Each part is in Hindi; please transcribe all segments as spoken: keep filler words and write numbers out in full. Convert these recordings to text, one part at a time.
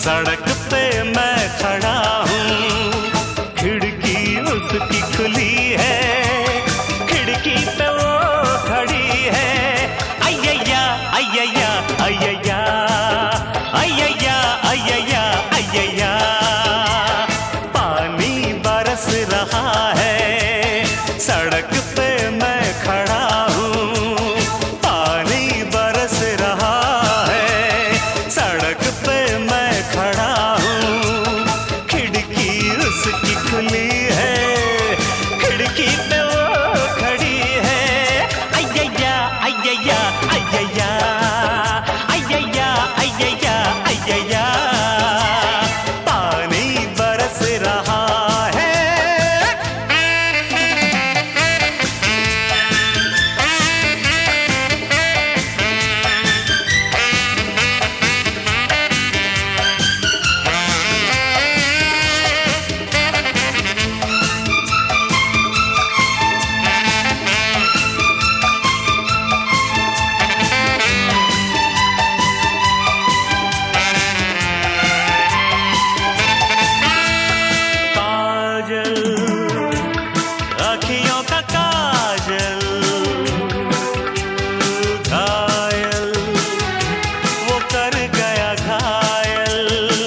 सड़क पे मैं खड़ा हूँ, खिड़की उसकी खुली है, खिड़की पे वो खड़ी है। अय्या अय्या अय्या अय्या अय्या अय्या, पानी बरस रहा है, सड़क पे मैं खड़ा हूँ, पानी बरस रहा है, सड़क पे मैं खड़ा हूँ, खिड़की उसकी खुली है, खिड़की पे वो खड़ी है। अय्या अय्या अय्या अय्या अय्या अय्या, पानी बरस रहा है। अखियों का काजल घायल, वो कर गया घायल,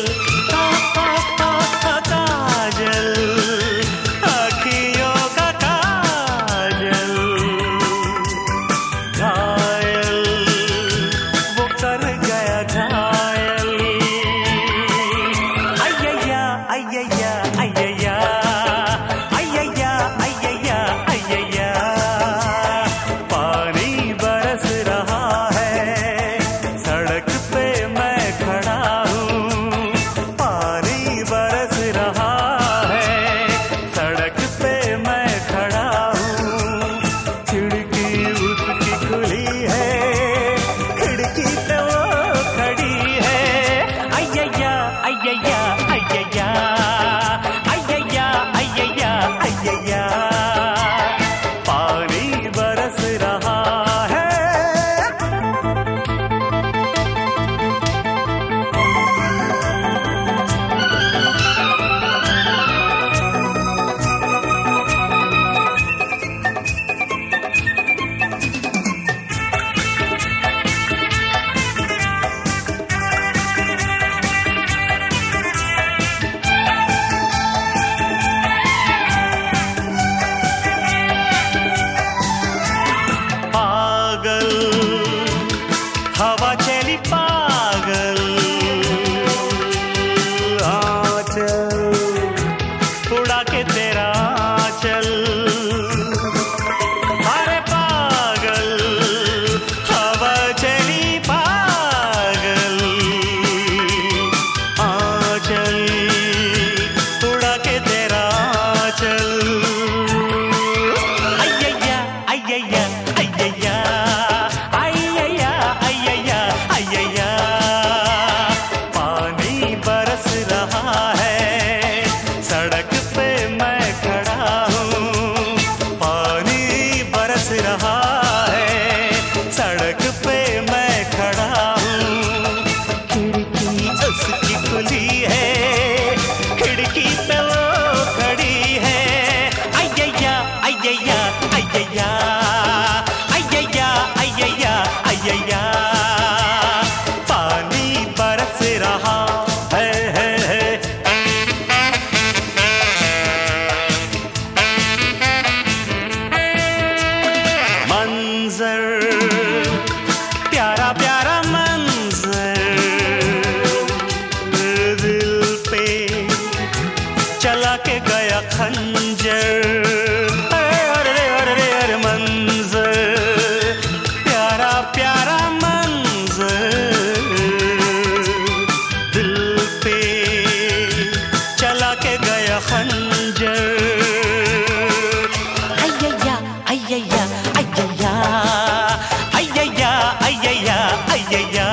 काजल अखियों का काजल घायल, वो कर गया घायल। अय्या अय्या अय्या हवा चली पागल, आंचल उड़ा के तेरा आंचल, अरे पागल हवा चली पागल, आंचल उड़ा के तेरा आंचल। अय्या अय्या अय्या अय्या, पानी बरस रहा है, सड़क पे मैं खड़ा हूँ, पानी बरस रहा है, सड़क पे मैं खड़ा हूँ, खिड़की उसकी खुली है, खिड़की पे वो खड़ी है। अय्या अय्या अय्या अय्या अय्या अय्या, बरस रहा है, है, है। मंजर प्यारा प्यारा मंजर, दिल पे चला के गया खंजर। अरे अरे अरे मंजर प्यारा प्यारा मंजर, खंजर। अय्या अय्या अय्या अय्या अय्या अय्या,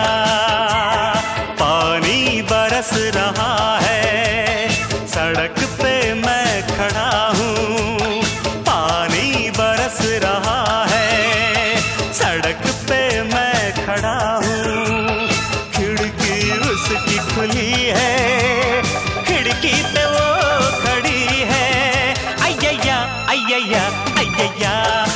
पानी बरस रहा है, सड़क पे मैं खड़ा हूँ, पानी बरस रहा है, सड़क पे मैं खड़ा हूँ, खिड़की उसकी खुली है, ये यार